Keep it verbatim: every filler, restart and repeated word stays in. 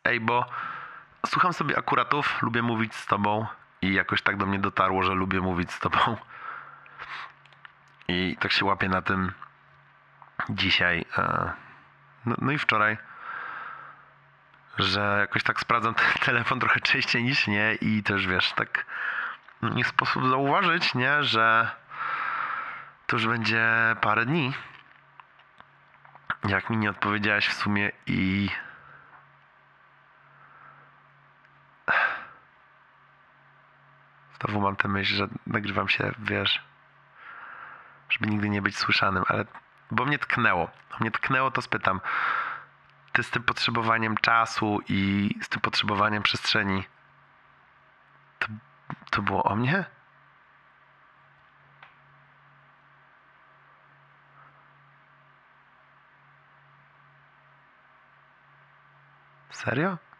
Ej, bo słucham sobie akuratów, lubię mówić z tobą i jakoś tak do mnie dotarło, że lubię mówić z tobą. I tak się łapię na tym dzisiaj, e, no, no i wczoraj, że jakoś tak sprawdzam ten telefon trochę częściej niż nie i też wiesz, tak no nie sposób zauważyć, nie, że to już będzie parę dni, jak mi nie odpowiedziałeś w sumie i znowu mam tę myśl, że nagrywam się, wiesz, żeby nigdy nie być słyszanym, ale bo mnie tknęło, bo mnie tknęło, to spytam, ty z tym potrzebowaniem czasu i z tym potrzebowaniem przestrzeni, to, to było o mnie? Serio?